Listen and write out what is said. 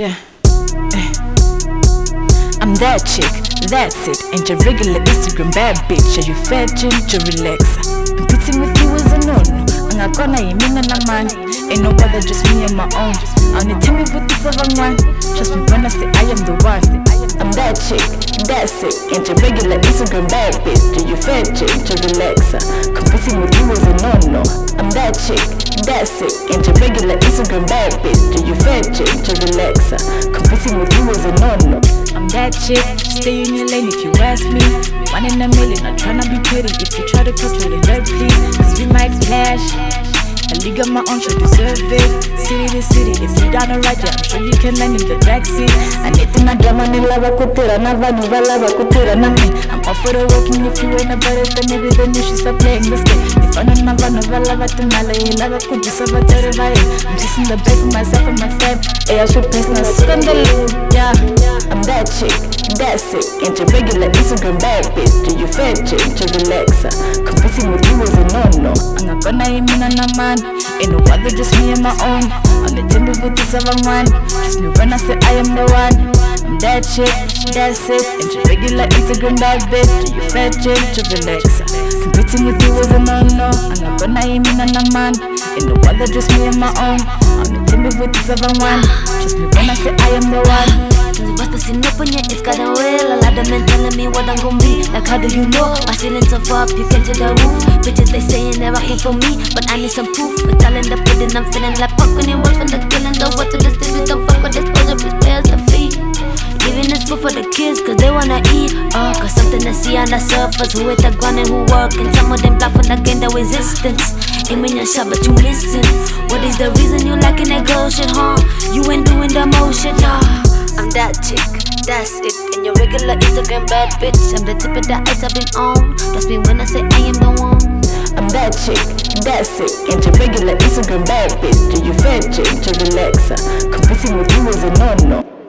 Yeah. I'm that chick, that's it. Ain't your regular Instagram bad bitch. Are you fetching to relax? Competing with you is a no-no. Angakona yimina na man. Ain't no other, just me and my own. Only tell me what this other one. Trust me when I say I am the one. I'm that chick, that's it. Ain't your regular Instagram bad bitch. Are you fetching to relax? Competing with you is a no-no. I'm that chick, that's it. Ain't your regular Instagram bad bitch. Are you fetching to relax? Competing with you is a no-no. I'm that chick, stay in your lane if you ask me. 1 in a million, not tryna be pretty. If you try to cross me, then dirt please, cause we might clash. A league of my own, should deserve it. City to city, if you down the right, yeah, I'm sure you can land in the backseat. I need to not drama, ni lava kutira, na vanu lava kutira, na me. I'm off for the working, if you ain't about it, then maybe then you should stop playing this game. If I don't know vanu lava tunala, you lava kutisa vatare vaye. I'm chasing the best for myself and my fam. Hey, I should pass my scandal, yeah. I'm that chick, that's it. Ain't your regular Instagram bad bitch. Do you fetching to relax? Competing with you is a no-no. Angakona yimina na man. Ain't no other, just me and my own. On the timber with this other one. Trust me when I say I am the one. I'm that chick, that's it. Ain't your regular Instagram bad bitch. Do you fetching to relax? Competing with you is a no-no. Angakona yimina na man. Ain't no other, just me and my own. On the timber with this other one. Trust me when I say I am the one. Basta sinupunya, it's got a will. A lot of men telling me what I'm gon' be. Like how do you know? My ceilings are up, you can to the roof. Bitches they saying they're rocking for me, but I need some proof. With talent the pudding, I'm feeling like fuck when it works from the killing. The what to the streets, don't fuck with this budget, bitch payers the fee. Giving this food for the kids, cause they wanna eat. Cause something to see on the surface. Who hit the ground and who work, and some of them block when I gain the resistance. Aiming your shot, but you missing. What is the reason you liking that girl shit, huh? You ain't doing the motion, nah. I'm that chick, that's it. And your regular Instagram bad bitch. I'm the tip of the ice I've been on. Trust me when I say I am the one. I'm that chick, that's it. Ain't your regular Instagram bad bitch. Do you fetching to relax? Competing with you is a no-no.